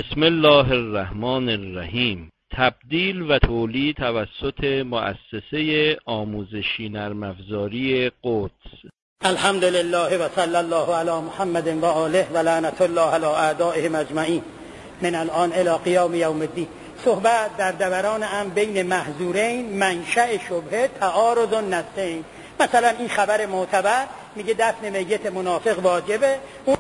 بسم الله الرحمن الرحیم. تبدیل و تولید توسط مؤسسه آموزشی نرم افزاری قدس. الحمد لله و صلی الله علی محمد و آله و لعنت الله علی اعدائهم اجمعین من الان الی قیام یوم الدین. صحبت در دوران هم بین محظورین، منشأ شبهه، تعارض النصین. مثلا این خبر معتبر میگه دفن میت منافق واجبه، اون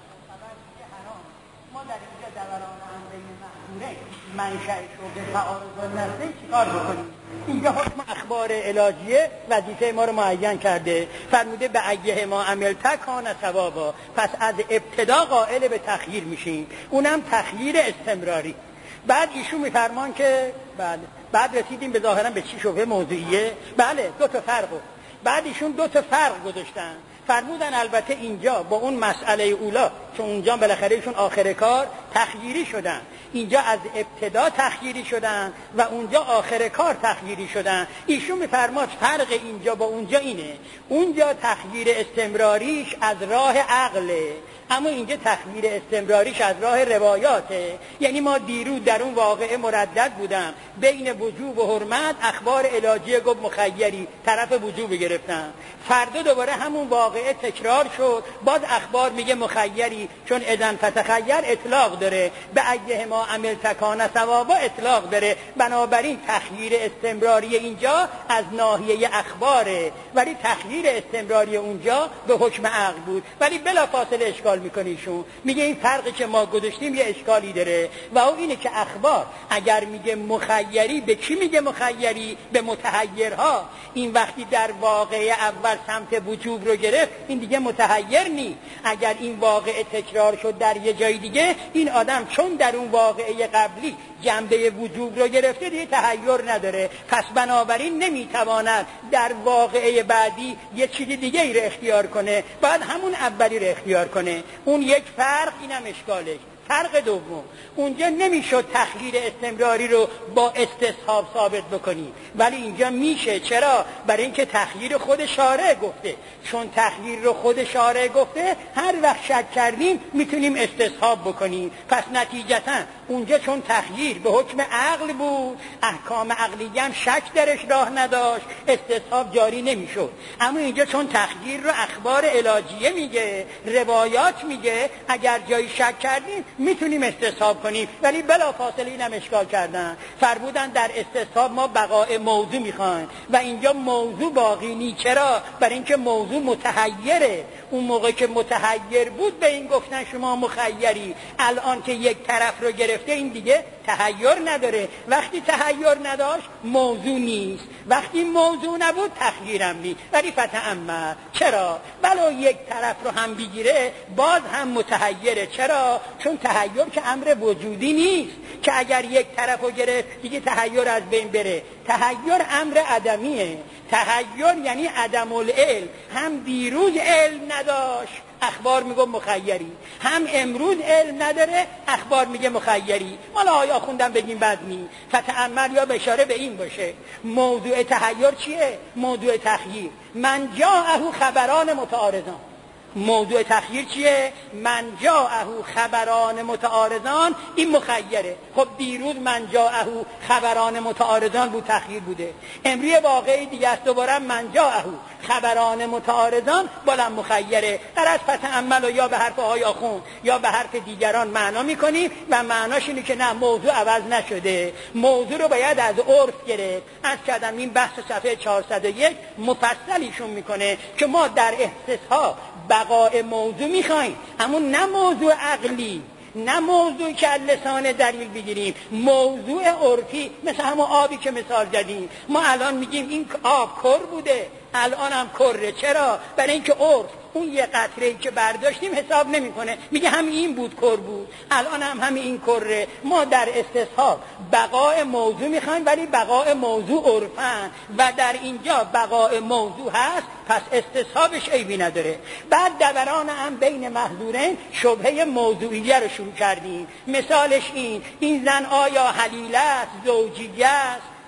ما در اینجا دوران هم بین محظورین، منشأ شبهه، تعارض النصین چیکار بکنیم؟ اینجا حکم اخبار علاجیه وظیفه ما رو معین کرده، فرموده به ایه ما عملت کان ثوابا. پس از ابتدا قائل به تخییر میشیم، اونم تخییر استمراری. بعد ایشون میفرمان که بله، بعد رسیدیم به ظاهرا به چی شبهه موضوعیه. بله، دو تا فرق. بعد ایشون دو تا فرق گذاشتن، فرمودن البته اینجا با اون مسئله اولا، چون اونجا بالاخره ایشون آخر کار تخییری شدن، اینجا از ابتدا تخییری شدن و اونجا آخر کار تخییری شدن. ایشون میفرماد فرق اینجا با اونجا اینه، اونجا تخییر استمراریش از راه عقله، اما اینجا تخییر استمراریش از راه روایاته. یعنی ما دیروز در اون واقعه مردد بودم، بین وجوب و حرمت اخبار علاجیه گفت مخیری، طرف وجوب گرفتن. فردا دوباره همون واقعه تکرار شد، باز اخبار میگه مخیری، چون اذن فتخیر اطلاق داره، به ایه ما عملت کان ثوابا اطلاق داره. بنابراین تخییر استمراری اینجا از ناحیه اخباره، ولی تخییر استمراری اونجا به حکم عقل بود. ولی بلافاصله اشکال میکنیشون، میگه این فرقی که ما گذاشتیم یه اشکالی داره و اون اینه که اخبار اگر میگه مخیری، به کی میگه مخیری؟ به متحیرها. این وقتی در واقعه اول سمت وجوب رو گرفت، این دیگه متحیر نی. اگر این واقعه تکرار شد در یه جای دیگه، این آدم چون در اون واقعه قبلی جنبه وجوب رو گرفته دیگه تحیر نداره، پس بنابراین نمیتواند در واقعه بعدی یه چیز دیگه ای رو اختیار کنه، باید همون اولی رو اختیار کنه. اون یک فرق، اینم اشکالش. فرق دوم، اونجا نمیشد تخییر استمراری رو با استصحاب ثابت بکنی، ولی اینجا میشه. چرا؟ برای اینکه تخییر خود شارع گفته، چون تخییر رو خود شارع گفته، هر وقت شک کردیم میتونیم استصحاب بکنیم. پس نتیجتا اونجا چون تخییر به حکم عقل بود، احکام عقلی هم شک درش راه نداشت، استصحاب جاری نمیشد. اما اینجا چون تخییر رو اخبار علاجیه میگه، روایات میگه، اگر جایی شک کردیم میتونیم استصحاب کنیم. ولی بلافاصله اینم اشکال کردن، فرمودن در استصحاب ما بقاء موضوع میخوایم و اینجا موضوع باقی نی. چرا؟ برای اینکه موضوع متحیره. اون موقع که متحیر بود به این گفتن شما مخیری، الان که یک طرف رو گرفته این دیگه تحیر نداره. وقتی تحیر نداشت موضوع نیست، وقتی موضوع نبود تخییرم نیست. ولی فتأمل، چرا؟ بلا یک طرف رو هم بگیره باز هم متحیره. چرا؟ چون تحیر که امر وجودی نیست که اگر یک طرف رو گرفت دیگه تحیر از بین بره. تحیر امر عدمیه. تحیر یعنی عدم العلم. هم دیروز علم نداشت، اخبار میگه مخیری، هم امروز علم نداره، اخبار میگه مخیری. حالا آیا خوندم بگیم بد نی. فتأمل یا بشاره به این باشه. موضوع تحیر چیه؟ موضوع تخییر من جاءه خبران متعارضان. موضوع تخییر چیه؟ من جاءه خبران متعارضان، این مخیره. خب دیروز من جاءه خبران متعارضان بود، تخییر بوده. امروز واقعی دیگه است، دوباره من جاءه خبران متعارضان بالام مخیره. در از فتأمل و یا به حرف آقای آخوند یا به حرف دیگران معنا میکنیم و معناش اینه که نه، موضوع عوض نشده، موضوع رو باید از عرف گرفت. از کردم این بحث صفحه 401 مفصلیشون میکنه که ما در استصحاب بقاء موضوع میخوایم، اما نه موضوع عقلی، نه موضوع که لسان دلیل بگیریم، موضوع عرفی. مثل همون آبی که مثال زدیم، ما الان میگیم این آب کر بوده، الان هم کره. چرا؟ برای اینکه عرف اون یه قطره‌ای که برداشتیم حساب نمیکنه، میگه هم این بود کر بود، الان هم این کره. ما در استصحاب بقاء موضوع میخوایم، ولی بقاء موضوع عرفن و در اینجا بقاء موضوع هست، پس استصحابش عیبی نداره. بعد دوران هم بین محظورین شبهه موضوعیه رو شروع کردیم. مثالش این زن آیا حلیله است، زوجیه است؟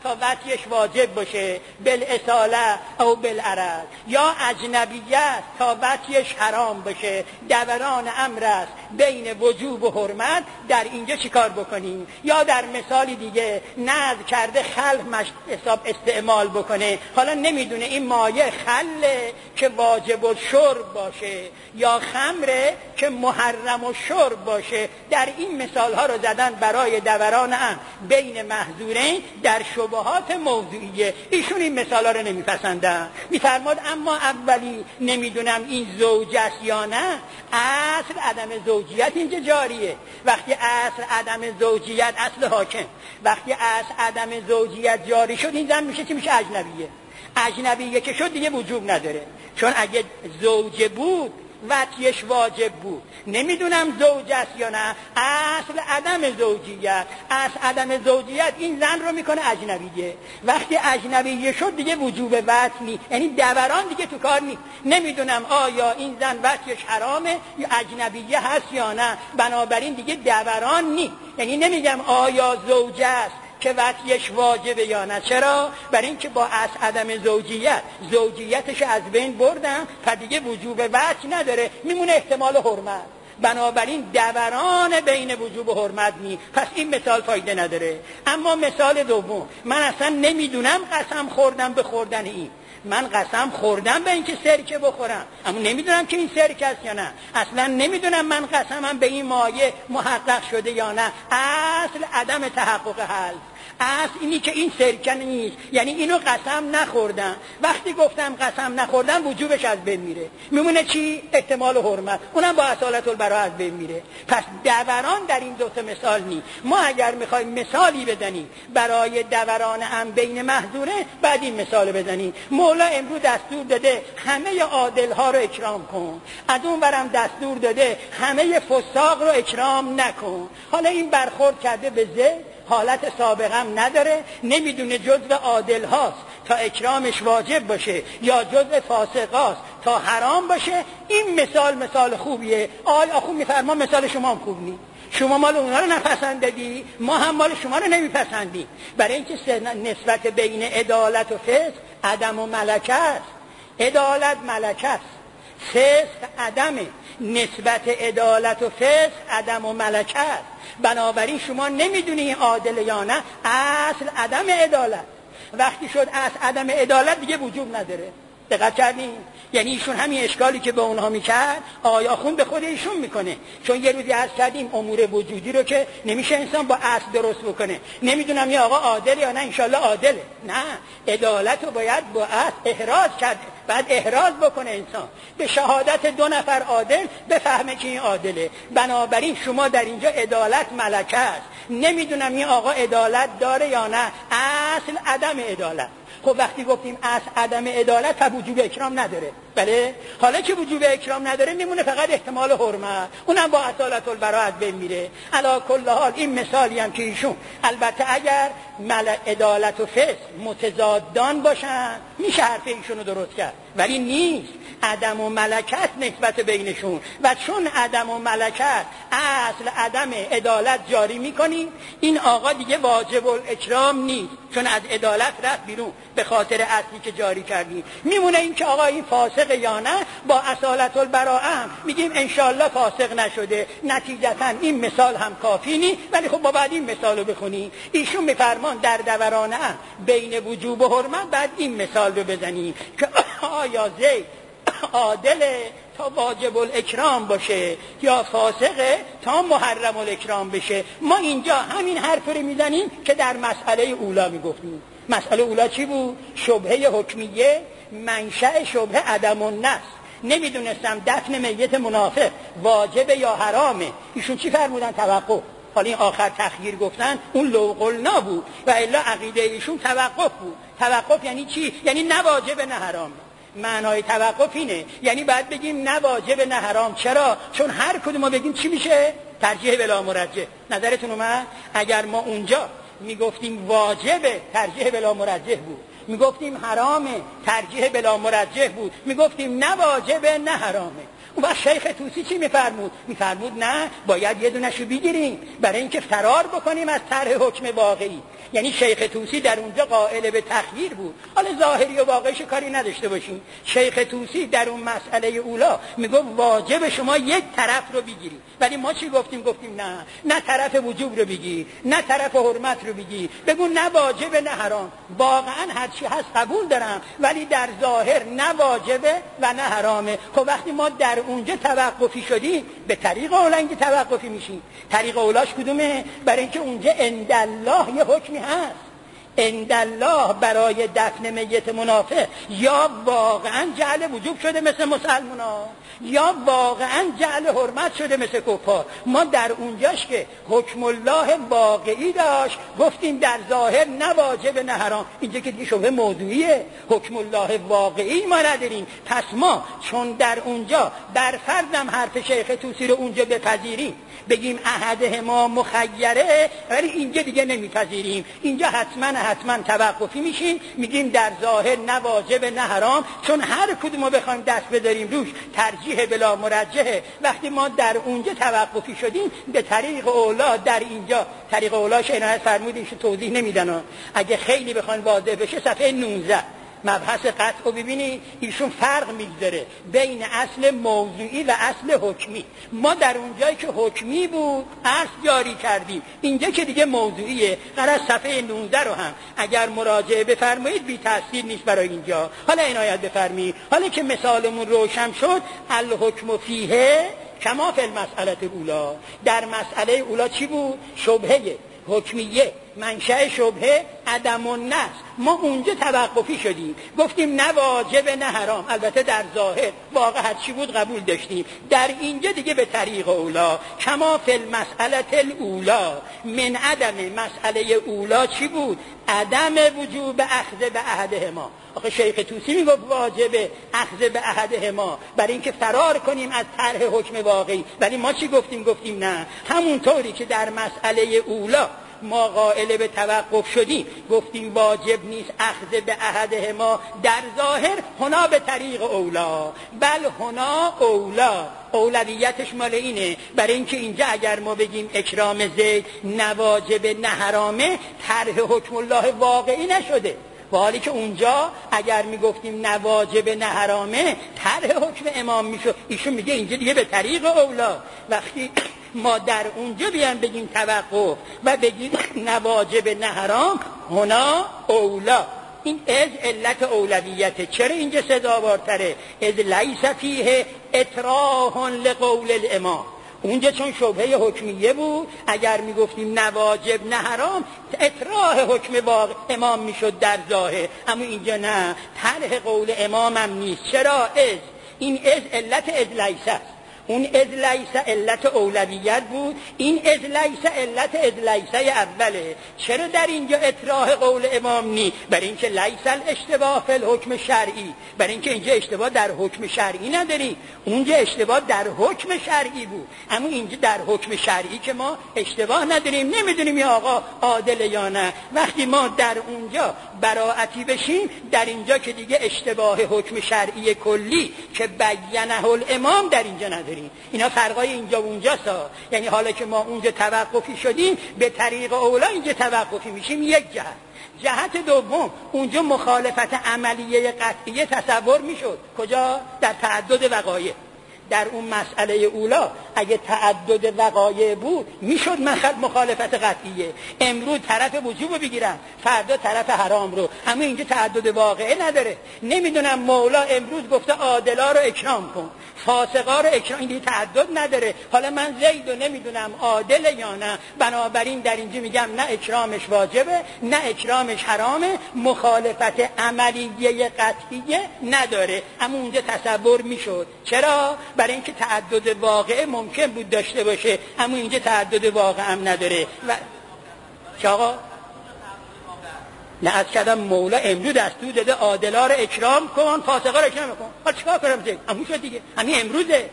تا وطیش واجب باشه بالاصاله او بالعرض، یا اجنبیه است تا وطیش حرام باشه. دوران امر است بین وجوب و حرمت. در اینجا چیکار بکنیم؟ یا در مثال دیگه نذر کرده خل حساب استعمال بکنه، حالا نمیدونه این مایه خله که واجب الشرب باشه یا خمره که محرم الشرب باشه. در این مثال ها رو زدن برای دوران امر بین محظورین در شبهات موضوعیه. ایشون این مثال ها رو نمیپسندن، میفرماد اما اولی نمیدونم این زوج است یا نه. اصل عدم زوجیت اینجا جاریه. وقتی اصل عدم زوجیت، اصل حاکم، وقتی اصل عدم زوجیت جاری شد این زن میشه چی؟ میشه اجنبیه. اجنبیه که شد دیگه وجوب نداره، چون اگه زوجه بود وطیش واجب بود. نمیدونم زوج است یا نه، اصل عدم زوجیت. اصل عدم زوجیت این زن رو میکنه اجنبیه. وقتی اجنبیه شد دیگه وجوب وطی نی، یعنی دوران دیگه تو کار نی. نمیدونم آیا این زن وطیش حرامه یا اجنبیه هست یا نه، بنابراین دیگه دوران نی. یعنی نمیگم آیا زوج است که وطیش واجبه یا نه. چرا؟ برای اینکه با اصل عدم زوجیتش از بین بردم، پس دیگه وجوب وطی نداره، میمونه احتمال حرمت. بنابراین دوران بین وجوب و حرمت نی. پس این مثال فایده نداره. اما مثال دوم، من اصلا نمیدونم قسم خوردم به خوردن این. من قسم خوردم به اینکه سرکه بخورم، اما نمیدونم که این سرکه است یا نه. اصلا نمیدونم من قسمم به این مایه محقق شده یا نه. اصل عدم تحقق حل. اصل اینی که این سرکه نیست، یعنی اینو قسم نخوردم. وقتی گفتم قسم نخوردم وجوبش از بین میره، میمونه چی؟ احتمال حرمت، اونم با اصالت البراء از بین میره. پس دوران در این دو تا مثال نی. ما اگر میخوایم مثالی بزنیم برای دوران هم بین محظوره، بعد این مثال بزنیم. مولا امروز دستور داده همه عادل ها رو اکرام کن، از اون برم دستور داده همه فساق رو اکرام نکن. حالا این برخورد کرده به زید، حالت سابقم نداره، نمیدونه جزء عادل هاست تا اکرامش واجب باشه یا جزء فاسق هاست تا حرام باشه. این مثال خوبیه. آقای آخوند میفرما مثال شما هم خوب نیست. شما مال اونها رو نپسندیدی، ما هم مال شما رو نمیپسندیم. برای اینکه نسبت بین عدالت و فسق عدم و ملکه است. عدالت ملکه است، فسق عدمه. نسبت عدالت و فسق عدم و ملکه است. بنابراین شما نمیدونی عادل یا نه، اصل عدم عدالت. وقتی شد اصل عدم عدالت دیگه وجوب نداره. دقت کردین؟ یعنی ایشون همین اشکالی که به اونها میکرد آقای آخوند به خود ایشون میکنه. چون یه روزی عرض کردیم امور وجودی رو که نمیشه انسان با اصل درست بکنه. نمیدونم یه آقا عادل یا نه، انشالله عادله. نه، عدالت رو باید با اصل احراز کرد. بعد احراز بکنه انسان به شهادت 2 نفر عادل بفهمه که این عادله. بنابراین شما در اینجا عدالت ملکه است. نمیدونم این آقا عدالت داره یا نه، اصل عدم عدالت. خب وقتی گفتیم اصل عدم عدالت تا وجوب اکرام نداره. بله، حالا که وجوب اکرام نداره میمونه فقط احتمال حرمت، اونم با اصالت البراء از بین میره. علی کل حال این مثالی هم که ایشون، البته اگر عدالت و فسق متضادان باشن میشه حرف ایشون رو درست کرد، ولی نیست. عدم و ملکت نسبت بینشون، و چون عدم و ملکت اصل عدم عدالت جاری میکنیم، این آقا دیگه واجب الاکرام نیست، چون از عدالت رفت بیرون به خاطر اصلی که جاری کردیم. میمونه این که آقا این فاسق یا نه، با اصالت البراء میگیم انشالله فاسق نشده. نتیجتا این مثال هم کافی نی، ولی خب با بعد این مثال رو بخونیم. ایشون میفرمان در دوران بین وجوب و حرمت بعد این مثال رو بزنیم که آیا زید عادله تا واجب الاکرام باشه یا فاسقه تا محرم الاکرام بشه. ما اینجا همین حرف رو میزنیم که در مسئله اولا میگفتیم. مسئله اولا چی بود؟ شبهه حکمیه، منشأ شبهه عدم النص. نمیدونستم دفن میت منافق واجبه یا حرامه. ایشون چی فرمودن؟ توقف. حالا این آخر تخییر گفتن، اون لو قلنا بود و الا عقیده ایشون توقف بود. توقف یعنی چی؟ یعنی نه واجبه نه حرامه. معنای توقف اینه، یعنی باید بگیم نه واجب نه حرام. چرا؟ چون هر کدوم ما بگیم چی میشه؟ ترجیح بلا مرجح. نظرتون اومد؟ اگر ما اونجا میگفتیم واجبه، ترجیح بلا مرجح بود. میگفتیم حرامه، ترجیح بلا مرجح بود. میگفتیم نه واجبه نه حرامه. اون وقت شیخ طوسی چی میفرمود؟ میفرمود نه، باید یه دونشو بگیریم برای اینکه فرار بکنیم از طرح حکم واقعی. یعنی شیخ طوسی در اونجا قائل به تخییر بود. حالا ظاهری و واقعیش کاری نداشته باشیم. شیخ طوسی در اون مسئله اولا میگه واجب شما یک طرف رو بگیرید، ولی ما چی گفتیم؟ گفتیم نه طرف وجوب رو بگی، نه طرف حرمت رو بگی، بگو نه واجب نه حرام. واقعا هر چی هست قبول دارم، ولی در ظاهر نه واجبه و نه حرامه. خب وقتی ما در اونجا توقفی شدیم، به طریق اولنگی توقفی میشیم. طریق اولاش کدومه؟ برای اینکه اونجا عندالله یه حکمی هست. عندالله برای دفن میت منافق یا واقعا جعل وجوب شده مثل مسلمان‌ها، یا واقعا جعل حرمت شده مثل کفار. ما در اونجاش که حکم الله واقعی داشت گفتیم در ظاهر نه واجب نه حرام. اینجا که دیگه شبهه موضوعیه، حکم الله واقعی ما نداریم. پس ما چون در اونجا بر فرضم حرف شیخ طوسی رو اونجا بپذیریم، بگیم احدهما مخیره، ولی اینجا دیگه نمیپذیریم. اینجا حتما توقفی میشیم، میگیم در ظاهر نه واجب نه حرام، چون هر کدومو بخوایم دست بداریم روش ترجیح بلا مرجحه. وقتی ما در اونجا توقفی شدیم، به طریق اولا در اینجا، طریق اولاش عنایت فرمودین که توضیح نمیدن، اگه خیلی بخواین واضح بشه صفحه 19 مبحث قطع رو ببینید، ایشون فرق میگذاره بین اصل موضوعی و اصل حکمی. ما در اونجایی که حکمی بود اصل جاری کردیم، اینجا که دیگه موضوعیه. قرار صفحه 19 رو هم اگر مراجعه بفرمایید بی تاثیر نیست برای اینجا. حالا عنایت بفرمایید، حالا که مثالمون روشن شد، الحکم فیه کما فی المسئله الاولی. در مسئله اولا چی بود؟ شبهه حکمیه، منشأ شبهه عدم النص. ما اونجا توقفی شدیم، گفتیم نه واجب نه حرام. البته در ظاهر واقع هر چی بود قبول داشتیم. در اینجا دیگه به طریق اولا کما فی المسئله الاولی من عدم. مسئله اولا چی بود؟ عدم وجوب اخذ به احدهما. آخه شیخ طوسی میگفت واجب اخذ به احدهما برای اینکه فرار کنیم از طرح حکم واقعی، ولی ما چی گفتیم؟ گفتیم نه، همونطوری که در مسئله اولا ما قائل به توقف شدیم، گفتیم واجب نیست اخذ به احدهما در ظاهر، هنا به طریق اولا، بل هنا اولا. اولویتش مال اینه، برای اینکه اینجا اگر ما بگیم اکرام زید نه واجب نه حرامه، طرح حکم الله واقعی نشده. و حالی که اونجا اگر میگفتیم نه واجب نه حرامه، طرح حکم امام میشد. ایشون میگه اینجا دیگه به طریق اولا. وقتی ما در اونجا بیان بگیم توقف و بگیم نه واجب نه حرام، هنا اولا. این از علت اولویته. چرا اینجا سزاوارتره؟ از لیس فیه اطراح لقول الامام. اونجا چون شبهه حکمیه بود، اگر میگفتیم نه واجب نه حرام، اطراح حکم واقع امام میشد در ظاهر. اما اینجا نه، طرح قول امام هم نیست. چرا؟ این از علت از لیس است. اون از لیس علت اولویت بود، این از لیس علت از لیسه اوله. چرا در اینجا اطراح قول امام نی؟ برای اینکه لیس الاشتباه فی الحکم شرعی، برای اینکه اینجا اشتباه در حکم شرعی نداری. اونجا اشتباه در حکم شرعی بود، اما اینجا در حکم شرعی که ما اشتباه نداریم، نمیدونیم یا آقا عادل یا نه. وقتی ما در اونجا براعتی بشیم، در اینجا که دیگه اشتباه حکم شرعی کلی که بیانه الامام در اینجا نداریم. اینا فرقای اینجا و اونجاست. یعنی حالا که ما اونجا توقفی شدیم، به طریق اولا اینجا توقفی میشیم. یک جهت دوم، اونجا مخالفت عملیه قطعیه تصور میشد. کجا؟ در تعدد وقایع. در اون مسئله اولا اگه تعدد وقایع بود میشد مخالفت قطعیه. امروز طرف وجوب بگیرم، فردا طرف حرام رو. اما اینجا تعدد واقعه نداره. نمیدونم مولا امروز گفته عادلا رو اکرام کن، فاسقا رو اکرام، این دیگه تعدد نداره. حالا من زید رو نمیدونم عادل یا نه، بنابراین در اینجا میگم نه اکرامش واجبه نه اکرامش حرامه. مخالفت عملیه قطعیه نداره. اما اونجا تصور میشد. چرا؟ برای اینکه تعدد واقعه ممکن بود داشته باشه، اما اینجا تعدد واقعه هم نداره. و آقا نه، از کدام مولا امروز دستور داده عادلا رو اکرام کن، فاسقا رو اکرام کن. حالا چیکار کنم؟ همون شد دیگه، همین امروزه.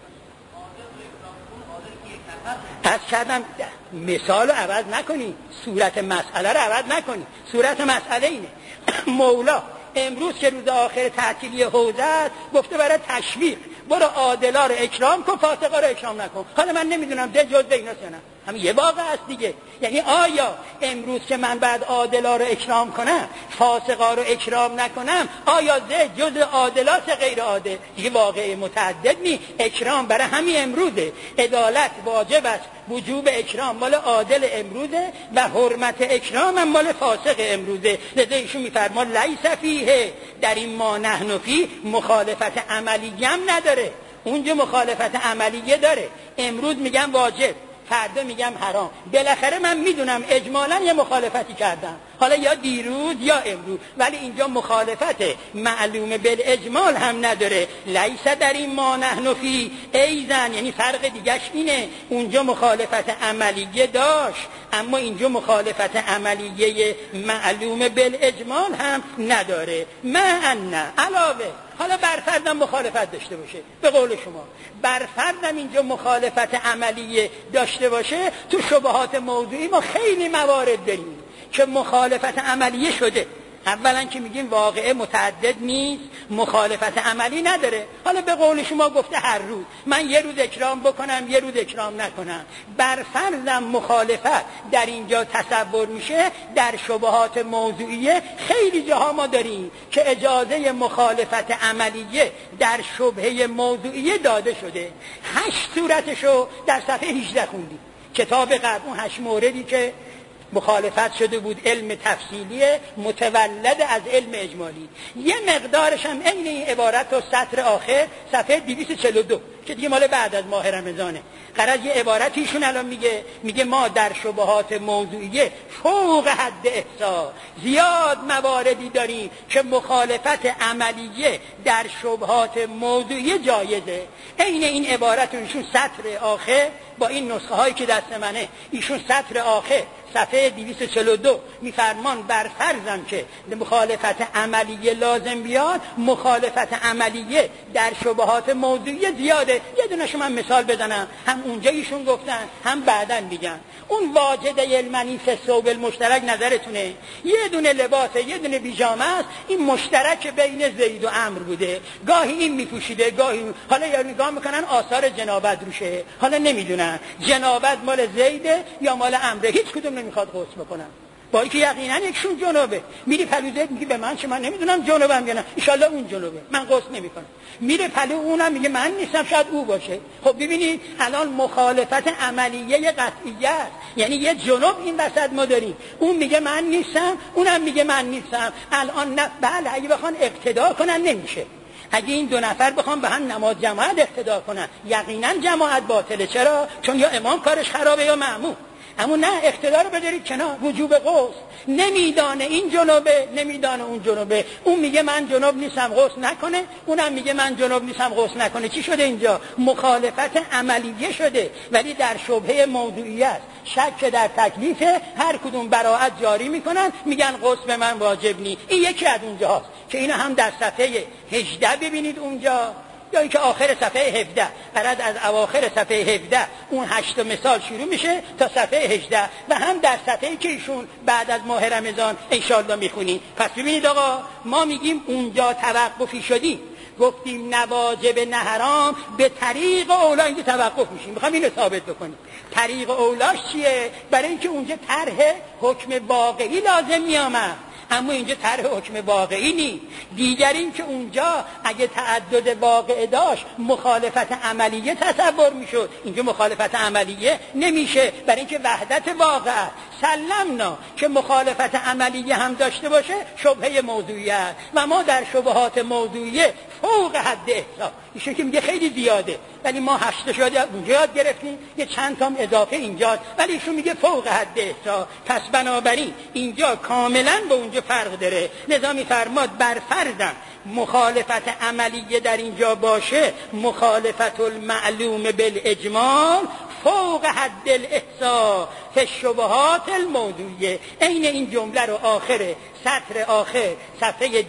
از کدام مثال رو عوض نکنی، صورت مسئله رو عوض نکنی. صورت مسئله اینه، مولا امروز که روز آخر تعطیلی حوزه است گفته برای تشویق برو عادلا رو اکرام کن، فاسقا رو اکرام نکن. حالا من نمیدونم ده جزء ایناست یا نه، همین یه واقع است دیگه. یعنی آیا امروز که من بعد عادلا رو اکرام کنم فاسقا رو اکرام نکنم، آیا ده جزء عادلاست غیر عادل؟ دیگه واقع متعدد نی. اکرام برای همین امروزه، عدالت واجب است، وجوب اکرام مال عادل امروزه و حرمت اکرام هم مال فاسق امروزه. لذا ایشون میفرما لیس فیه، در این ما نحن فی مخالفت عملیه هم نداره، اونجا مخالفت عملیه داره. امروز میگم واجب، فردا میگم حرام. بالاخره من میدونم اجمالا یه مخالفتی کردم، حالا یا دیروز یا امروز، ولی اینجا مخالفت معلوم بالاجمال هم نداره. لیس در این ما نحن فی ایزن، یعنی فرق دیگش اینه، اونجا مخالفت عملیه داشت اما اینجا مخالفت عملیه معلوم بالاجمال هم نداره. من علاوه، حالا برفردم مخالفت داشته باشه، به قول شما برفردم اینجا مخالفت عملیه داشته باشه، تو شبهات موضوعی ما خیلی موارد داریم که مخالفت عملیه شده. اولا که میگیم واقعه متعدد نیست، مخالفت عملی نداره. حالا به قول شما گفته هر روز من یه روز اکرام بکنم یه روز اکرام نکنم، برفرضم مخالفت در اینجا تصور میشه. در شبهات موضوعیه خیلی جاها ما داریم که اجازه مخالفت عملیه در شبهه موضوعیه داده شده. 8 صورتشو در صفحه 18 خوندیم کتاب قبل، اون 8 موردی که مخالفت شده بود علم تفصیلی متولد از علم اجمالی. یه مقدارش هم این عبارت و سطر آخر صفحه 242 که دیگه مال بعد از ماه رمضانه. قرار یه عبارتیشون الان میگه ما در شبهات موضوعیه فوق حد احصا زیاد مواردی داریم که مخالفت عملیه در شبهات موضوعیه جایزه. این عبارت ایشون سطر آخر با این نسخه هایی که دست منه، ایشون سطر آخر صفحه 242 میفرمان بر فرضم که مخالفت عملیه لازم بیاد، مخالفت عملیه در شبهات موضوعی زیاده. یه دونهشو من مثال بزنم، هم اونجا ایشون گفتن هم بعدن میگن. اون واجد علمنی فی ثوب المشترک نظرتونه یه دونه لباسه یه دونه بیجامه است، این مشترک بین زید و عمرو بوده، گاهی این میپوشیده گاهی حالا یا نگاه میکنن آثار جنابت روشه، حالا نمیدونن جنابت مال زیده یا مال عمرو، هیچ کدوم نمیخواد غسل بکنن، با اینکه یقینا یکشون جنابه. میری پلو زید میگه به من چه، من نمیدونم جنابم یا نه، ان شاء الله اون جنابه، من غسل نمیکنم. میره پلو اونم میگه من نیستم، شاید او باشه. خب ببینید الان مخالفت عملیه قطعیه است، یعنی یه جناب این وسط ما داریم، اون میگه من نیستم اونم میگه من نیستم. الان نه بله اگه بخوان اقتدا کنن نمیشه، اگه این دو نفر بخوام به هم نماز جماعت اقتدا کنن یقینا جماعت باطله. چرا؟ چون یا امام کارش خرابه یا مأموم. اما نه، اقتدار رو بذارید کنار، وجوب غسل. نمیدانه این جنوبه نمیدانه اون جنوبه، اون میگه من جنوب نیستم غسل نکنه، اونم میگه من جنوب نیستم غسل نکنه. چی شده اینجا؟ مخالفت عملیه شده، ولی در شبهه موضوعی است. شک در تکلیف، هر کدوم براءت جاری میکنن، میگن غسل به من واجب نی. این یکی از اونجاست که اینا هم در صفحه 18 ببینید اونجا، یا اینکه آخر صفحه 17. بعد از اواخر صفحه 17 اون 8 مثال شروع میشه تا صفحه 18 و هم در صفحه‌ای که ایشون بعد از ماه رمضان ان شاء الله میخونین. پس ببینید آقا، ما میگیم اونجا توقفی شدیم، گفتیم نه واجب نه حرام، به طریق اولا اینکه توقف میشیم. میخوام اینو ثابت بکنیم. طریق اولاش چیه؟ برای اینکه اونجا طرح حکم واقعی لازم میامد، اما اینجا طرح حکم واقعی نی. دیگر این که اونجا اگه تعدد واقع داشت مخالفت عملیه تصور میشد، اینجا مخالفت عملیه نمیشه، برای اینکه وحدت واقع سلمنا که مخالفت عملیه هم داشته باشه شبهه موضوعیه و ما در شبهات موضوعیه فوق حد احصا. ایشون که میگه خیلی زیاده، ولی ما 8 شده اونجا یاد گرفتیم، یه چند تام اضافه اینجاست، ولی ایشون میگه فوق حد احصا. پس بنابراین اینجا کاملا به اونجا فرق داره. لذا میفرماد بر فرضم مخالفت عملیه در اینجا باشه، مخالفت المعلوم بالاجمال فوق حد الاحصا، فی الشبهات الموضوعیه. عین این جمله رو آخر سطر آخر صفحه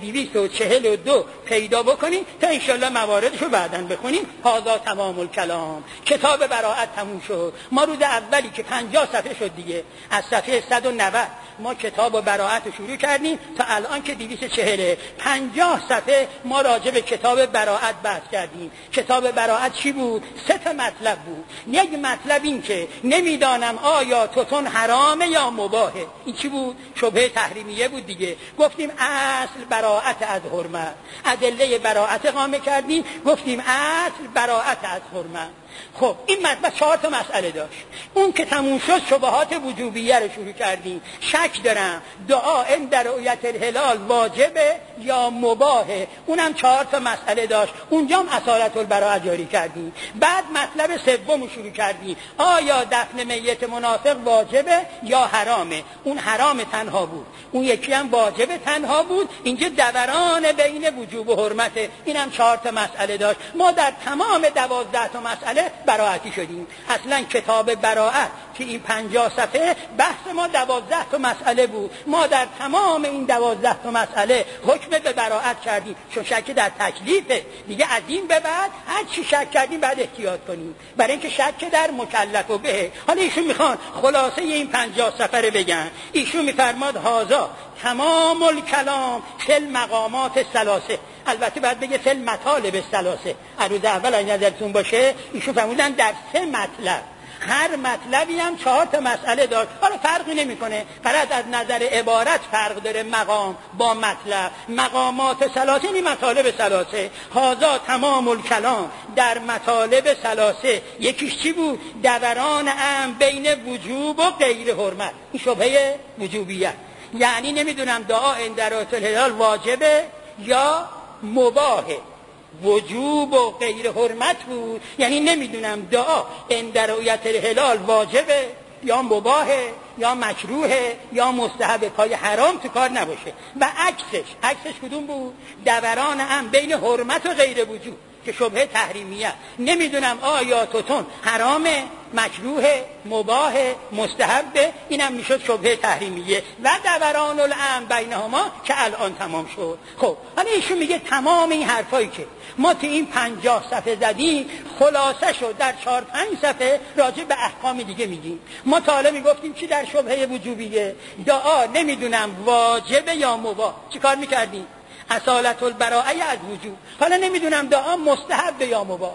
242 پیدا بکنید تا انشالله مواردشو بعداً بخونیم. هذا تمام الکلام. کتاب براءت تموم شد. ما روز اولی که 50 صفحه شد دیگه، از صفحه 190 ما کتاب براءت رو شروع کردیم تا الان که 240 50 صفحه ما راجع به کتاب براءت بحث کردیم. کتاب براءت چی بود؟ 3 مطلب بود. یک مطلب این که نمیدانم آیا توتون حرامه یا مباهه. این چی بود؟ شبهه تحریمیه بود دیگه. گفتیم اصل براءت از حرمت، ادله براءت اقامه کردیم، گفتیم اصل براءت از حرمت. خب این مطلب 4 تا مسئله داشت. اون که تموم شد شبهات وجوبیه رو شروع کردیم. شک دارم دعا عند رؤیت الهلال واجبه یا مباهه، اونم 4 تا مسئله داشت. اونجا هم اصالت البراءت جاری کردیم. بعد مطلب سوم رو شروع کردیم، آیا دفن میت منافق واجبه یا حرامه. اون حرام تنها بود، اون یکی هم واجب تنها بود. اینجا دوران بین وجوب و حرمته. اینم 4 تا مسئله داشت. ما در تمام 12 تا مسئله براءتی شدیم. اصلا کتاب براءت که این 50 صفحه بحث ما 12 تا مسئله بود. ما در تمام این 12 تا مسئله حکم به براءت کردیم، چون شک در تکلیفه دیگه. از این به بعد هر چی شک کردیم بعد احتیاط کنیم، برای اینکه شک در مکلف و به. حالا ایشون میخوان خلاصه این 50 صفحه رو بگن. ایشون میفرماد هازا تمام الکلام فی المقامات الثلاثه. البته باید بگه فی المطالب الثلاثه. روز اول اگه نظرتون باشه ایشون فرمودن در 3 مطلب، هر مطلبی هم 4 تا مسئله داشت. حالا فرقی نمیکنه، فقط از نظر عبارت فرق داره مقام با مطلب. مقامات ثلاثه یعنی مطالب ثلاثه. هازا تمام الکلام در مطالب ثلاثه. یکیش چی بود؟ دوران امر بین وجوب و غیر حرمت. این شبهه وجوبیه، یعنی نمیدونم دعا عند رؤیت الهلال واجبه یا مباهه. وجوب و غیر حرمت بود، یعنی نمیدونم دعا عند رؤیت الهلال واجبه یا مباهه یا مکروهه یا مستحب، پای حرام تو کار نباشه. و عکسش کدوم بود؟ دوران امر بین حرمت و غیر وجوب که شبهه تحریمیه. نمیدونم آیا توتون حرامه، مکروه، مباح، مستحبه. اینم میشد شبهه تحریمیه. و دوران الامر بینهما که الان تمام شد. خب حالا ایشون میگه تمام این حرفایی که ما تو این 50 صفحه زدیم خلاصه شد در 4-5 صفحه راجع به احکام دیگه میگیم. ما تا حالا میگفتیم چی در شبهه وجوبیه؟ دعا نمیدونم واجبه یا مباح. چیکار میکردیم؟ اصالت البراءه از وجوب. حالا نمیدونم دعا مستحب یا مباح.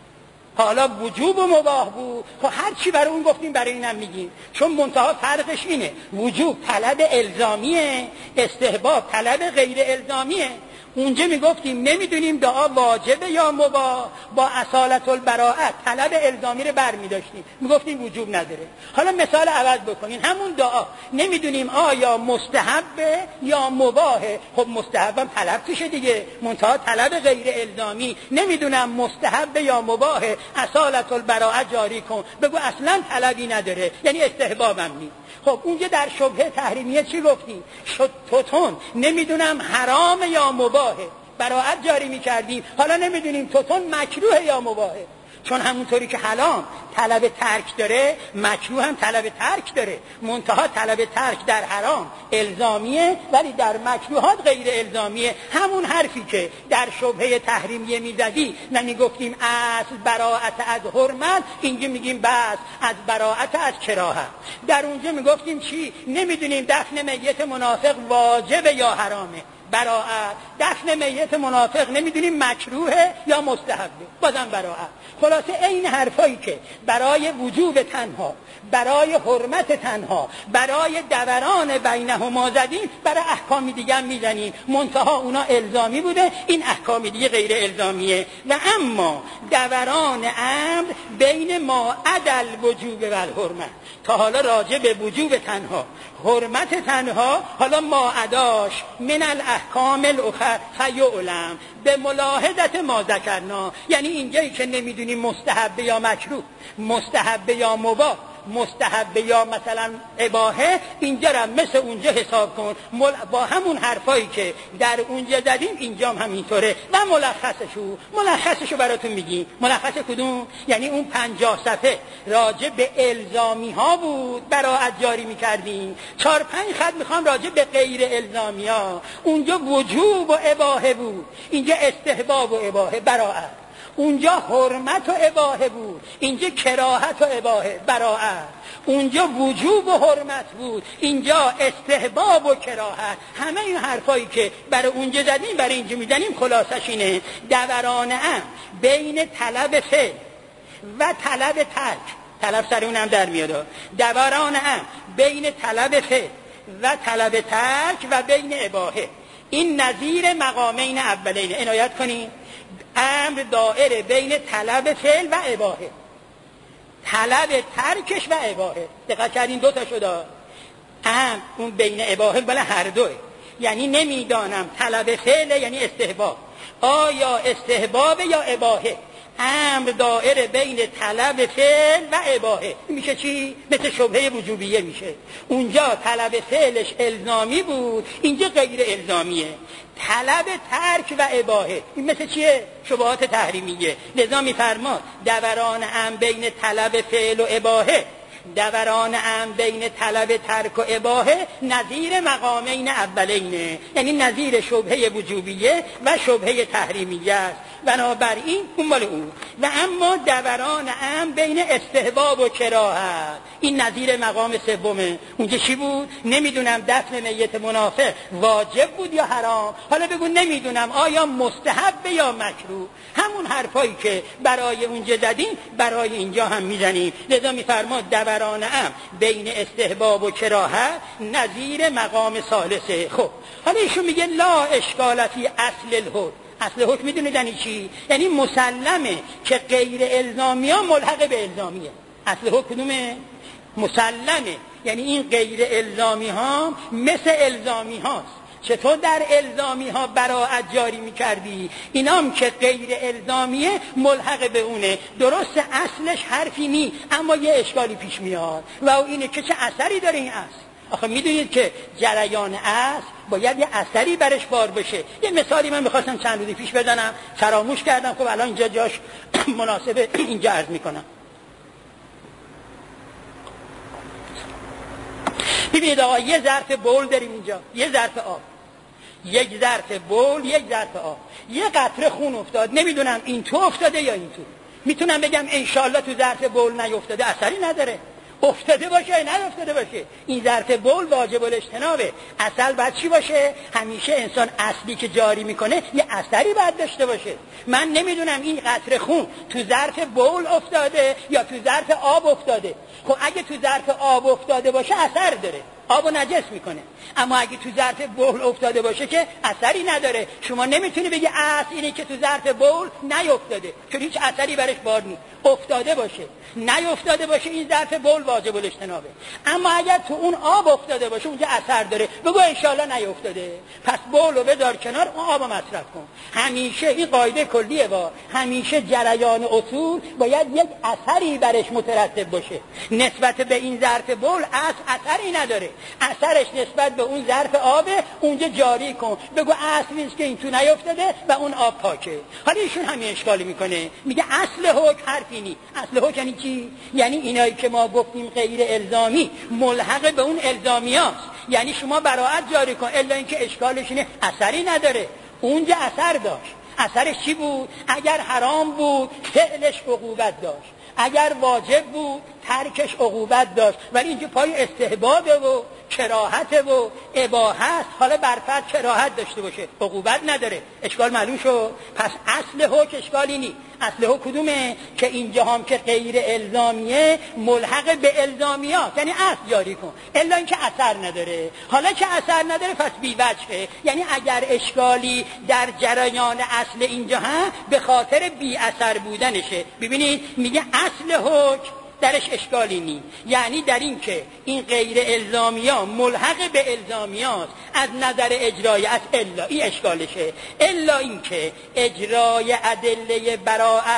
حالا وجوب و مباح بود. خب هر چی برای اون گفتیم برای اینم میگیم، چون منتها فرقش اینه. وجوب طلب الزامیه، استحباب طلب غیر الزامیه. اونجا میگفتیم نمیدونیم دعا واجبه یا مباح، با اصالت البراءه طلب الزامی رو برمی‌داشتیم، میگفتیم وجوب نداره. حالا مثال عوض بکنین، همون دعا نمیدونیم آیا مستحبه یا مباحه. خب مستحبم طلب توشه دیگه، منتها طلب غیر الزامی. نمیدونم مستحبه یا مباحه، اصالت البراءه جاری کن، بگو اصلا طلبی نداره، یعنی استحبابم نیست. خب اونجا در شبهه تحریمیه چی گفتیم؟ توتون نمیدونم حرام یا مباحه، براءت جاری میکردیم. حالا نمیدونیم توتون مکروه یا مباحه، چون همونطوری که حرام طلب ترک داره، مکروه هم طلب ترک داره. منتها طلب ترک در حرام الزامیه ولی در مکروهات غیر الزامیه. همون حرفی که در شبهه تحریمیه میزدی و میگفتیم اصل براءت از حرمت، اینجا میگیم بس از براءت از کراهت. در اونجا میگفتیم چی؟ نمیدونیم دفن میت منافق واجبه یا حرامه. براءت دفن میت منافق نمیدونیم مکروهه یا مستحبه، بازم براءت. خلاصه این حرفایی که برای وجوب تنها، برای حرمت تنها، برای دوران بینهما زدیم، برای احکام دیگه هم میزنیم، منتها اونا الزامی بوده، این احکام دیگه غیر الزامیه. و اما دوران امر بین ما عدل وجوب و الحرمت. تا حالا راجع به وجوب تنها، حرمت تنها، حالا ما عداش من الاحکام الاخر فیعلم به ملاحظت ما ذکرنا. یعنی اینجایی که نمیدونیم مستحب یا مکروه، مستحب یا مباح، مستحب یا مثلا اباحه، اینجا را مثل اونجا حساب کن، با همون حرفایی که در اونجا زدیم اینجا هم همینطوره. و ملخصشو براتون میگیم. ملخص کدوم؟ یعنی اون 50 صفحه راجع به الزامی ها بود، براءت جاری میکردیم. 4-5 خط میخوام راجع به غیر الزامی ها. اونجا وجوب و اباحه بود، اینجا استحباب و اباحه براءت. اونجا حرمت و اباحه بود، اینجا کراهت و اباحه براءت. اونجا وجوب و حرمت بود، اینجا استحباب و کراهت. همه این حرفایی که برای اونجا زدیم برای اینجا میزنیم خلاصش اینه: دوران امر بین طلب فعل و طلب ترک، طلب سر اونم در میاد، دوران امر بین طلب فعل و طلب ترک و بین اباحه، این نظیر مقامین اولین. عنایت کنین، امر دائره بین طلب فعل و اباحه، طلب ترکش و اباحه. دقت کردین دو تا شده. امر اون بین اباحه بله هر دوه، یعنی نمیدانم طلب فعل یعنی استحباب، آیا استحباب یا اباحه. امر دائره بین طلب فعل و اباحه. میشه چی؟ مثل شبهه وجوبیه میشه. اونجا طلب فعلش الزامی بود، اینجا غیر الزامیه. طلب ترک و اباحه این مثل چیه؟ شبهات تحریمیه. لذا میفرماد دوران امر بین طلب فعل و اباحه، دوران امر بین طلب ترک و اباحه نظیر مقامین اولینه، یعنی نظیر شبهه وجوبیه و شبهه تحریمیه است. بنابراین اون مال اون. و اما دوران امر بین استحباب و کراهت، این نظیر مقام سومه. اونجا چی بود؟ نمیدونم دفن میت منافق واجب بود یا حرام. حالا بگو نمیدونم آیا مستحب یا مکروه. همون حرفایی که برای اونجا زدیم برای اینجا هم میزنیم. لذا میفرماد دوران امر بین استحباب و کراهت نظیر مقام ثالثه. خب حالا ایشون میگه لا اشکال فی اصل الحکم. اصل حکم میدونید یعنی چی؟ یعنی مسلمه که غیر الزامی ها ملحق به الزامیه. اصل حکم کدومه؟ مسلمه، یعنی این غیر الزامی ها مثل الزامی هاست. چطور در الزامی ها براءت جاری میکردی، اینام که غیر الزامیه ملحق به اونه. درست اصلش حرفی نی، اما یه اشکالی پیش میاد و اینه که چه اثری داره این اصل. آخه میدونید که جریان اصل باید یه اثری برش بار بشه. یه مثالی من میخواستم چند روزی پیش بزنم، فراموش کردم. خب الان اینجا جاش مناسبه، اینجا عرض میکنم. ببینید آقا، یه ظرف بول داریم اینجا، یه ظرف آب، یک ظرف بول، یک ظرف آب. یه قطره خون افتاد، نمیدونم این تو افتاده یا این تو. میتونم بگم انشالله تو ظرف بول نیفتاده، اثری نداره. افتاده باشه یا نیفتاده باشه، این ظرف بول واجب الاجتنابه. اصل باید چی باشه؟ همیشه انسان اصلی که جاری میکنه یه اثری باید داشته باشه. من نمیدونم این قطره خون تو ظرف بول افتاده یا تو ظرف آب افتاده. خب اگه تو ظرف آب افتاده باشه اثر داره، آبو نجس میکنه. اما اگه تو ظرف بول افتاده باشه که اثری نداره. شما نمیتونی بگی اصل اینه که تو ظرف بول نیفتاده، چون هیچ اثری برش بار نیست. افتاده باشه نیفتاده باشه این ظرف بول واجب الاجتنابه. اما اگر تو اون آب افتاده باشه اونجا اثر داره، بگو انشالله نیفتاده، پس بولو بذار کنار، اون آبو مصرف کن. همیشه این قاعده کلیه، با همیشه جریان اصول باید یک اثری برش مترتب باشه. نسبت به این ظرف بول اثری نداره، اثرش نسبت به اون ظرف آبه، اونجا جاری کن. بگو اصل نیست که این تو نیفتاده و اون آب پاکه. حالا ایشون همین اشکالی میکنه، میگه اصل حکم حرفی نی. اصل حکم یعنی چی؟ یعنی اینایی که ما گفتیم غیر الزامی ملحق به اون الزامیاست. یعنی شما براءت جاری کن، الا اینکه اشکالش اینه اثری نداره. اونجا اثر داشت. اثرش چی بود؟ اگر حرام بود فعلش عقوبت داشت، اگر واجب بود ترکش عقوبت داشت. ولی اینجا پای استحبابه و کراهت و اباحت. حالا برفرض کراهت داشته باشه عقوبت نداره، اشکال معلوم شد. پس اصل حکم اشکالی نی. اصل حکم کدومه؟ که اینجا هم که غیر الزامیه ملحق به الزامیات، یعنی اصل جاری کن الا اینکه اثر نداره. حالا که اثر نداره پس بی وجهه. یعنی اگر اشکالی در جریان اصل اینجا هم به خاطر بی اثر بودنشه. ببینید میگه اصل حکم درش اشکالی نی، یعنی در این که این غیر الزامیات ملحق به الزامیات از نظر اجرای از الا این اشکالشه. الا این که اجرای ادله براءت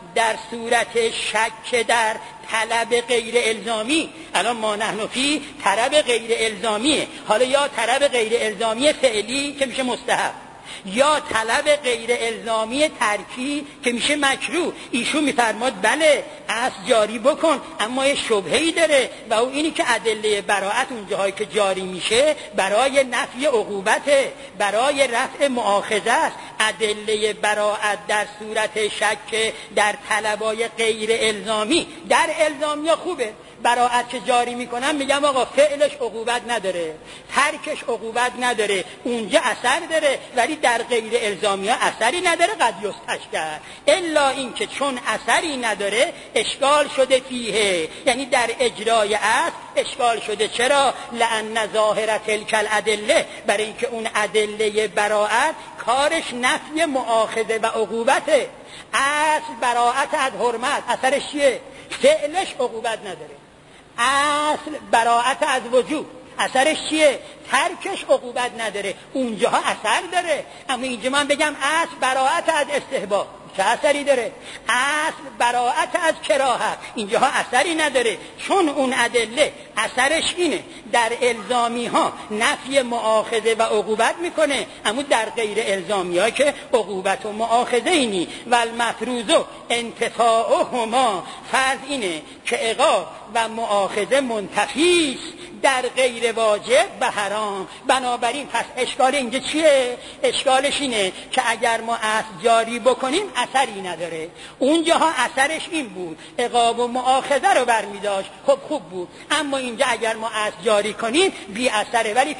در صورت شک در طلب غیر الزامی. الان ما نحن فی طلب غیر الزامیه. حالا یا طلب غیر الزامی فعلی که میشه مستحب، یا طلب غیر الزامی ترکی که میشه مکروه. ایشون میفرماد بله اصل جاری بکن، اما یه شبهه‌ای داره و او اینی که ادله براءت اون جاهایی که جاری میشه برای نفی عقوبته، برای رفع مؤاخذه است. ادله براءت در صورت شک در طلبای غیر الزامی، در الزامی خوبه. براءت که جاری میکنم میگم آقا فعلش عقوبت نداره، ترکش عقوبت نداره، اونجا اثر داره، ولی در غیر الزامی ها اثری نداره. قد یستشکر، الا این که چون اثری نداره اشکال شده فیه، یعنی در اجرای اصل اشکال شده. چرا؟ لأن ظاهر تلک الادله، برای اینکه اون ادله براءت کارش نفی مؤاخذه و عقوبته. اصل براءت از حرمت اثرش چیه؟ فعلش عقوبت نداره. اصل براءت از وجوب اثرش چیه؟ ترکش عقوبت نداره، اونجاها اثر داره. اما اینجا من بگم اصل براءت از استحباب، چه اثری داره؟ اصل براءت از کراهت، اینجاها اثری نداره، چون اون ادله اثرش اینه در الزامی ها نفی مؤاخذه و عقوبت میکنه، اما در غیر الزامی ها که عقوبت و مؤاخذه اینی. و المفروض انتفاعهما، فرض اینه که عقاب و مؤاخذه منتفیست در غیر واجب و حرام. بنابراین پس اشکال اینجا چیه؟ اشکالش اینه که اگر ما اصل جاری بکنیم اثری نداره، اونجاها اثرش این بود عقاب و مؤاخذه رو برمیداشت، خب خوب بود. اما اینجا اگر ما اصل جاری کنیم بی اثره. ولی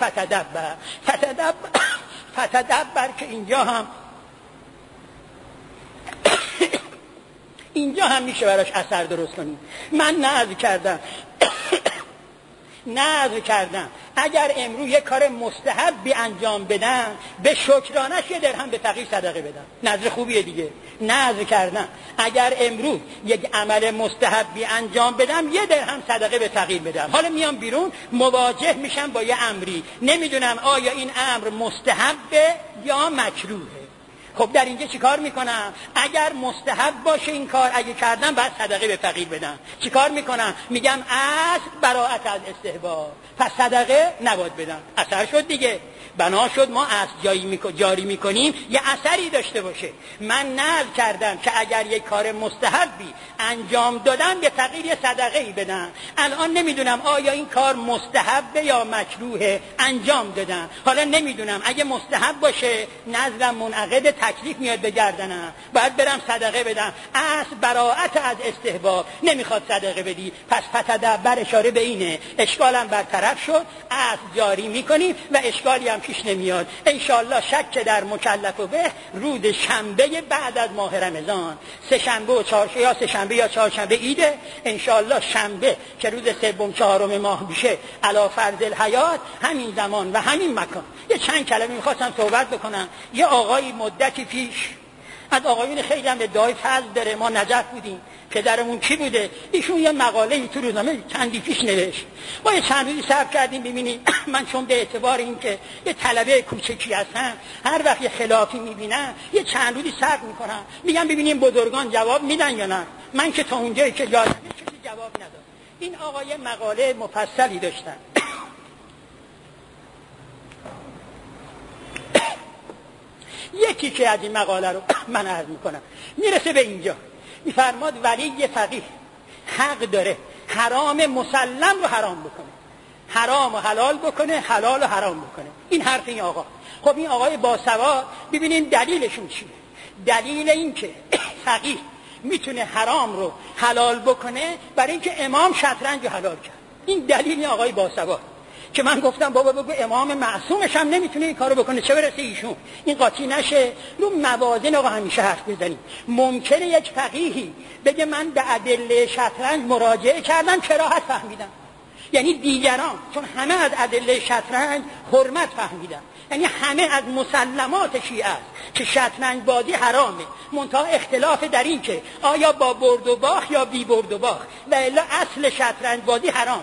فتدبر که اینجا هم میشه براش اثر درست کنیم. من نذر کردم اگر امروز یک کار مستحبی انجام بدم به شکرانش یه درهم به فقیر صدقه بدم. نذر خوبیه دیگه. نذر کردم اگر امروز یک عمل مستحبی انجام بدم یه درهم صدقه به فقیر بدم. حالا میام بیرون مواجه میشم با یه امری، نمیدونم آیا این امر مستحبه یا مکروهه. خب در اینجا چیکار میکنم؟ اگر مستحب باشه این کار اگه کردم بعد صدقه به فقیر بدم. چیکار میکنم؟ میگم اصل براءت از استحباب، پس صدقه نباید بدم. اثر شد دیگه. بنا شد ما اصل جاری میکنیم یه اثری داشته باشه. من نذر کردم که اگر یک کار مستحبی انجام دادم به فقیر یه صدقه ای بدم. الان نمیدونم آیا این کار مستحبه یا مکروهه، انجام دادم. حالا نمیدونم اگه مستحب باشه نذرم منعقد، تکلیف میاد به گردنم، باید برم صدقه بدم. اصل براءت از استحباب، نمیخواد صدقه بدی. پس فتدبر اشاره به اینه. اشکالم برطرف شد، اصل جاری میکنیم و اشکالی هم پیش نمیاد. انشالله شک در مکلف و به روز شنبه بعد از ماه رمضان، سه‌شنبه و چهارشنبه یا سه‌شنبه یا چهارشنبه ایده. انشالله شنبه که روز سوم چهارم ماه میشه علی فرض الحیات، همین زمان و همین مکان یه چند کلمه میخواستم صحبت بکنم. یه آقایی مدتی پیش از آقایون خیلی هم ادعای فضل داره، ما نجف بودیم، پدرمون کی بوده، ایشون یه مقاله تو روزنامه چندی پیش نوشت. ما یه چند روزی صبر کردیم ببینیم. من چون به اعتبار این که یه طلبه کوچکی هستم هر وقت یه خلافی میبینم یه چند روزی صبر میکنم، میگم ببینیم بزرگان جواب میدن یا نه. من که تا اونجایی که یادمه چیزی جواب نداد. این آقا یه مقاله مفصلی داشتن. یکی که از این مقاله رو من عرض میکنم میرسه به اینجا، میفرماد ولی یه فقیه حق داره حرام مسلم رو حرام بکنه، حرام و حلال بکنه، حلال و حرام بکنه. این حرف این آقا. خب این آقای باسواد ببینین دلیلشون چیه. دلیل این که فقیه میتونه حرام رو حلال بکنه برای اینکه امام شطرنج رو حلال کرد. این دلیل این آقای باسواد که من گفتم بابا بگو امام معصومش هم نمیتونه این کارو بکنه، چه برسه ایشون. این قاطی نشه. رو موازین آقا همیشه حرف بزنیم. ممکنه یک فقیهی بگه من به ادله شطرنج مراجعه کردم کراهت فهمیدم، یعنی دیگران چون همه از ادله شطرنج حرمت فهمیدن، یعنی همه از مسلمات شیعه است که شطرنج بازی حرامه، منتها اختلاف در این که آیا با برد و باخت یا بی برد و باخت، و الا اصل شطرنج بازی حرامه.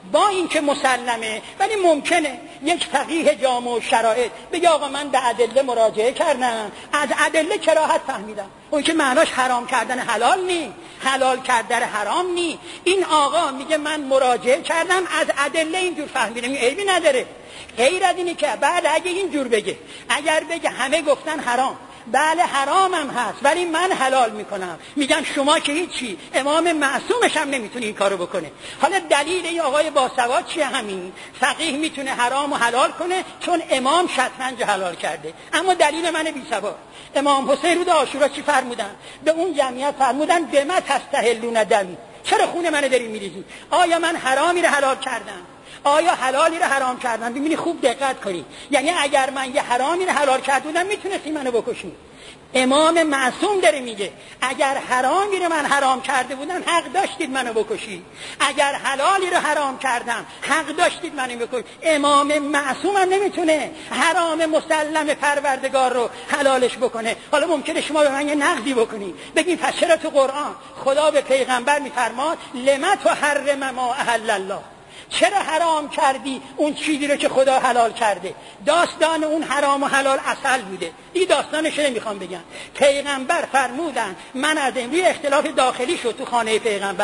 با اینکه مسلمه، ولی ممکنه یک فقیه جامع و شرایط بگه آقا من به ادله مراجعه کردم، از ادله کراهت فهمیدم. اون که معناش حرام کردن حلال نی، حلال کردن حرام نی. این آقا میگه من مراجعه کردم از ادله اینجور فهمیدم، این عیبی نداره. غیر از اینی که بله اگه اینجور بگه، اگر بگه همه گفتن حرام، بله حرامم هست ولی من حلال میکنم، میگن شما که هیچی، امام معصومش هم نمیتونه این کارو بکنه. حالا دلیل این آقای باسواد چیه؟ همین فقیه میتونه حرام و حلال کنه چون امام شطرنج حلال کرده. اما دلیل من بی سواد، امام حسین روز عاشورا چی فرمودن؟ به اون جمعیت فرمودن بما تستحلون دمی، چرا خون منو داری میریزی؟ آیا من حرامی رو حلال کردم؟ آیا حلالی رو حرام کردم؟ ببینی خوب دقت کنی، یعنی اگر من یه حرامی رو حلال کرده بودم میتونستی منو بکشی. امام معصوم داره میگه اگر حرامی رو من حرام کرده بودم حق داشتید منو بکشید، اگر حلالی رو حرام کردم حق داشتید منو بکشید. امام معصوم هم نمیتونه حرام مسلم پروردگار رو حلالش بکنه. حالا ممکنه شما به من یه نقدی بکنید، بگید پس چرا تو قرآن خدا به پیغمبر میفرماد لما تحرم ما احل الله، چرا حرام کردی اون چیزی رو که خدا حلال کرده؟ داستان اون حرام و حلال عسل بوده، این داستانش نمیخوام بگم. پیغمبر فرمودن من از امروز اختلاف داخلی شد تو خانه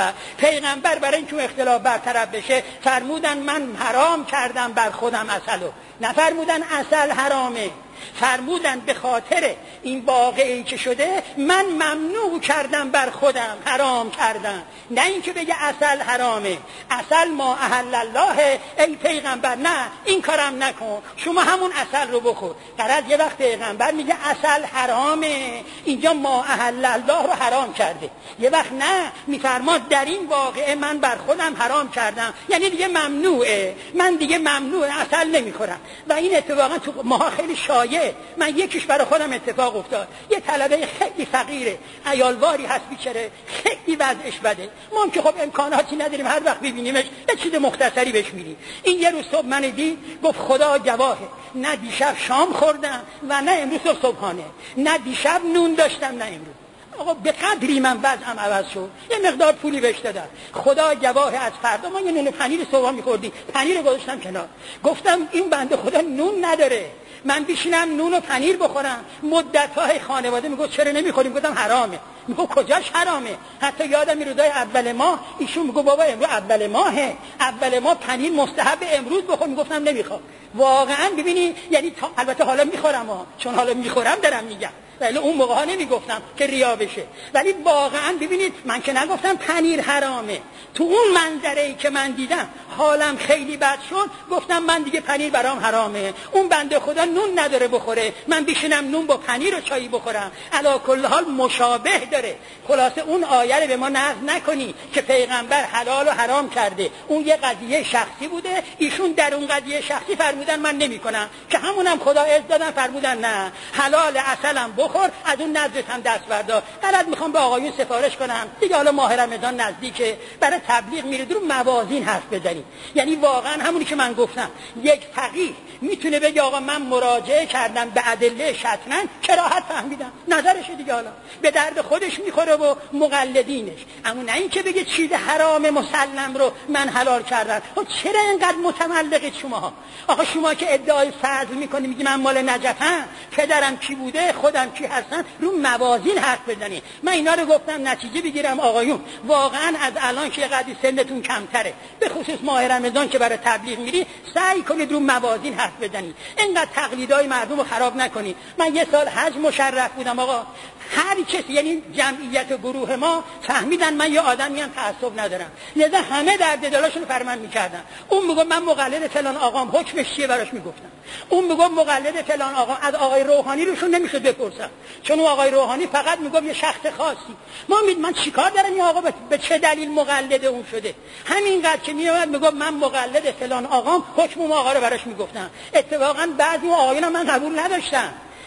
پیغمبر برای اینکه اختلاف برطرف بشه فرمودن من حرام کردم بر خودم عسلو، نفرمودن عسل حرامه، فرمودن به خاطر این واقعی که شده من ممنوع کردم بر خودم، حرام کردم. نه اینکه بگه عسل حرامه، عسل ما احل الله، ای پیغمبر نه این کارم نکن، شما همون عسل رو بخور. غرض یه وقت پیغمبر میگه عسل حرامه، اینجا ما احل الله رو حرام کرده، یه وقت نه میفرماد در این واقعه من بر خودم حرام کردم، یعنی دیگه ممنوعه، من دیگه ممنوعه عسل نمیخورم. و این اتفاقا تو ما خیلی شایع، من یکیش برای خودم اتفاق افتاد. یه طلبه خیلی فقیره، عیالواری هست بیچاره، خیلی وضعش بده، ما هم که خب امکاناتی نداریم هر وقت ببینیمش یه چیز مختصری بهش میدیم. این یه روز صبح من دید گفت خدا گواهه، نه دیشب شام خوردم و نه امروز صبحانه، نه دیشب نون داشتم نه امروز. آقا به قدری من وضعم عوض شد، یه مقدار پولی بهش دادم، خدا گواه از فردا ما یه نون پنیر صبح می‌خوردیم، پنیر گذاشتم کنار، گفتم این بنده خدا نون نداره، من بشینم نون و پنیر بخورم؟ مدت‌های خانواده میگفت چرا نمیخوریم؟ گفتم حرامه. میگفت کجاش حرامه؟ حتی یادم روزای اول ماه ایشون میگفت بابا امروز اول ماهه، اول ماه پنیر مستحب امروز بخور، میگفتم نمیخوام. واقعا ببینی یعنی البته حالا میخورم چون حالا میخورم دارم میگم، ولی اون موقع ها نمیگفتم که ریا بشه. ولی واقعا ببینید من که نگفتم پنیر حرامه، تو اون منظره‌ای که من دیدم حالم خیلی بد شد، گفتم من دیگه پنیر برام حرامه، اون بنده خدا نون نداره بخوره، من بشینم نون با پنیر و چایی بخورم. علی کل حال مشابه داره. خلاصه اون آیه رو به ما نقض نکنی که پیغمبر حلال و حرام کرده، اون یه قضیه شخصی بوده، ایشون در اون قضیه شخصی فرمودن من نمیکنم، که همونم خدا عزت دادن فرمودن نه حلال عسلم بخور، از اون نظرت هم دست بردار. غلط میخوام به آقایون سفارش کنم دیگه، حالا ماه رمضان نزدیکه، برای تبلیغ میره رو موازین حرف بزنید. یعنی واقعا همونی که من گفتم، یک فقیه میتونه بگه آقا من مراجعه کردم به ادله شطرنج کراهت فهمیدم، نظرش دیگه، حالا به درد خودش میخوره و مقلدینش. اما نه این که بگه چیز حرام مسلم رو من حلال کردم. چرا اینقدر متملقید شماها؟ آقا شما که ادعای فضل میکنی، میگی من مال نجفم، پدرم کی بوده، خودم کی هستم، رو موازین حرف بزنی. من اینا رو گفتم نتیجه بگیرم آقایون واقعا از الان که قدی سنتون کمتره، به خصوص ماه رمضان که برای تبلیغ میری، سعی کنید رو موازین حرف بزنید، اینقدر تقلیدای مردم رو خراب نکنید. من یه سال حج مشرف بودم آقا، هر کسی یعنی جمعیت و گروه ما فهمیدن من یه آدمیم تعصب ندارم، لذا همه در دلاشون فرمان میکردن. اون میگه من مقلد فلان آقام، حکمش چیه براش میگفتم. اون میگه مقلد فلان آقا، از آقای روحانی روشون نمیشد بپرسم، چون اون آقای روحانی فقط میگه یه شخص خاصی. من چیکار دارم این آقا به چه دلیل مقلد اون شده؟ همینقدر که میومد میگه من مقلد فلان آقام، حکم اون آقا رو براش میگفتم. اتفاقا بعضی آقایون من قبول نداشتم،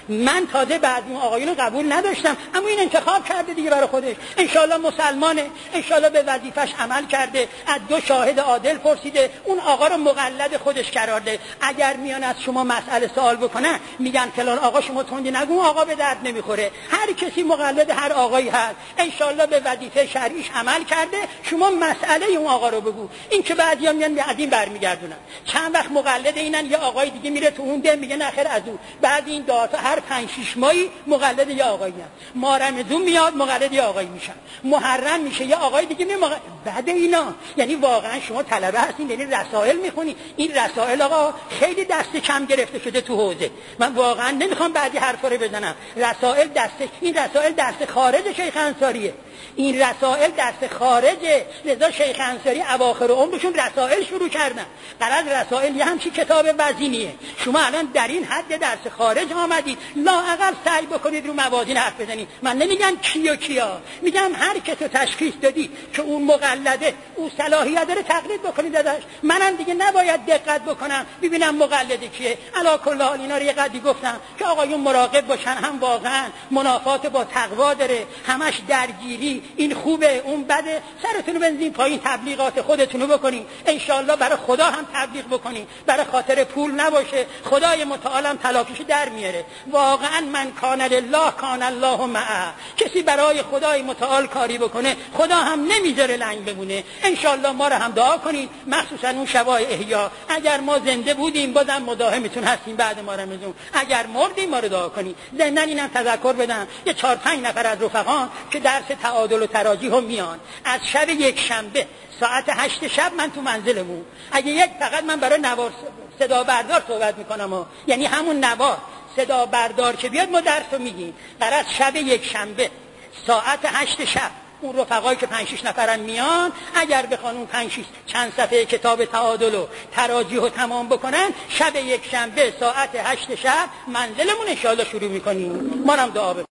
من تازه بعد اون آقایون قبول نداشتم، اما این انتخاب کرده دیگه برای خودش. انشالله مسلمانه، انشالله به وظیفش عمل کرده، از 2 شاهد عادل پرسیده، اون آقا رو مقلد خودش قرار ده. اگر میان از شما مسئله سوال بکنن میگن فلان آقا شما تندی نگو، آقا به درد نمیخوره. هر کسی مقلد هر آقایی هست، انشالله به وظیفه شرعیش عمل کرده، شما مسئله اون آقا رو بگو. این که بعضیا میان از این برمیگردونن، چند وقت مقلد اینن، یه آقای دیگه میره تو اون ده میگه نخیر از اون. بعد این داتا هر 5-6 ماهی مقلد یه آقایی هست. ما رمضان میاد مقلد یه آقایی میشن، محرم میشه یه آقای دیگه میاد. بعد اینا یعنی واقعا شما طلبه هستین، یعنی رسائل میخونی. این رسائل آقا خیلی دست کم گرفته شده تو حوزه. من واقعا نمیخوام بعدی حرفا رو بزنم. رسائل این رسائل دست خارج شیخ انصاریه. این رسائل دست خارجه. لذا شیخ انصاری اواخر عمرشون رسائل شروع کردن. غرض رسائل یه همچین کتاب وزینیه. شما الان در این حد درس خارج آمدید، لااقل سعی بکنید رو موازین حرف بزنید. من نمیگم کی و کیا، میگم هر کسو تشخیص دادی که اون مقلده، اون صلاحیت داره، تقلید بکنید ازش. منم دیگه نباید دقت بکنم ببینم مقلده کیه. علا کل حال اینا رو یه قدری گفتم که آقایون مراقب باشن، هم واقعا منافات با تقوا داره، همش درگیری، این خوبه اون بده. سرتونو بنزین پایین، تبلیغات خودتونو بکنین، انشالله برای خدا هم تبلیغ بکنین، برای خاطر پول نباشه. خدای متعال هم تلافیش در میاره. واقعا من کان لله کان الله معه. کسی برای خدای متعال کاری بکنه خدا هم نمیذاره لنگ بمونه. انشالله ما رو هم دعا کنین، مخصوصا اون شبای احیا. اگر ما زنده بودیم بازم مداهمتون هستیم بعد ما رمضان. اگر مردیم ما رو دعا کنین. ضمن اینم تذکر بدم یه 4-5 نفر از رفقان که درس تعادل و تراجیح هم میان، از شب یک شنبه ساعت 8 شب من تو منزلمون. اگه فقط من برای نوار صدا بردار صحبت میکنم، یعنی همون نوار صدا بردار که بیاد ما درس رو میگیم. غرض شب یک شنبه ساعت 8 شب اون رفقایی که 5-6 نفرن میان، اگر بخوان اون 5-6 چند صفحه کتاب تعادل و تراجیح رو تمام بکنن، شب یک شنبه ساعت 8 شب منزلمون انشاءالله شروع میکنیم. ما هم دعا